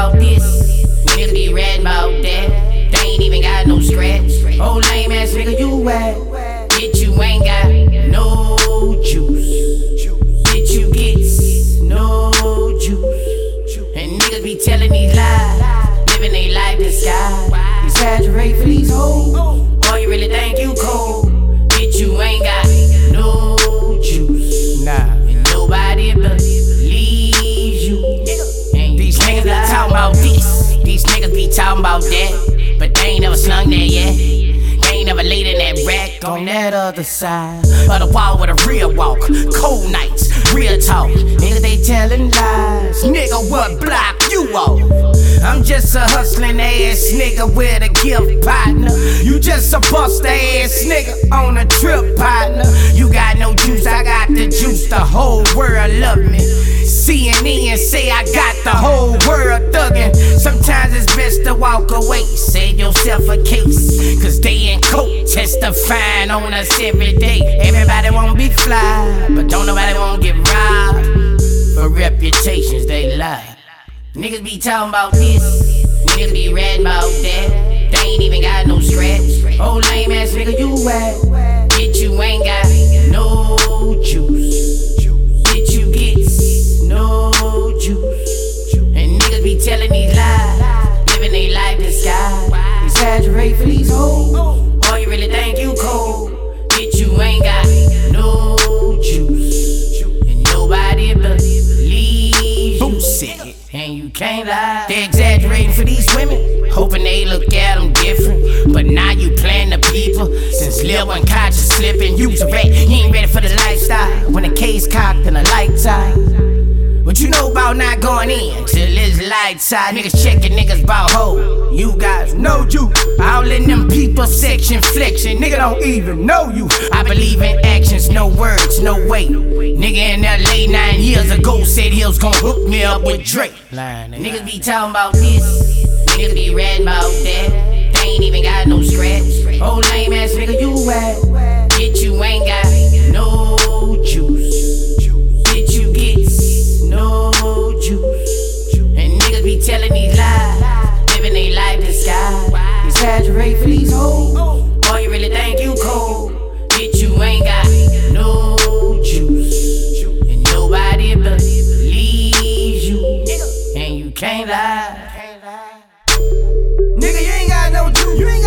about this, niggas be ratting about that. They ain't even got no scratch. Oh lame ass nigga, you whack. Bitch, you ain't got no juice. Bitch, you get no juice. And niggas be telling these lies, living they life disguise. Exaggerate for these hoes. Oh, you really think you cold? Bitch, you ain't got no juice. Nah, and nobody believes you. And these niggas be talking about this, these niggas be talking about that, but they ain't never slung that yet. They ain't never laid in that rack on that other side of the wall with a real walk. Cold nights, real talk. Niggas they telling lies. Nigga, what block you on? I'm just a hustling ass nigga with a gift partner. You just a bust ass nigga on a trip partner. You got no juice, I got the juice. The whole world love me. CNN say I got the whole world thuggin'. Sometimes it's best to walk away, save yourself a case, cause they in court testifying on us every day. Everybody won't be fly, but don't nobody won't get robbed. For reputations they lie. Niggas be talking about this, niggas be ratting about that. They ain't even got no scratch. Oh lame ass nigga, you whack. Bitch, you ain't got no juice. Bitch, you get no juice. And niggas be telling these lies, living they life disguise. Exaggerate for these hoes. Oh, you really think you cold? Bitch, you ain't got no juice. And nobody believes you. Sick. And you can't lie. They exaggerating for these women, hoping they look at them different. But now you playing the people. Since Lil one conscious slipping, you's a rat. He ain't ready for the lifestyle. When the case cocked and the lights out. What you know about not going in till it's lights out? Niggas checking niggas bout hoe. You guys know you. All in them people section flexion. Nigga don't even know you. I believe in actions, no words, no way. Nigga in LA 9 years ago said he was gon' hook me up with Drake. Niggas be talking about this, niggas be ratting about that. They ain't even got no scratch. Oh lame ass nigga, you whack. Bitch, you ain't got no juice. Bitch, you get no juice. And niggas be telling these lies, living they life disguise. Exaggerate for these hoes. Oh, you really think you cold? Bitch, you ain't got no juice. And nobody believes you. And you can't lie. Nigga, you ain't got no juice.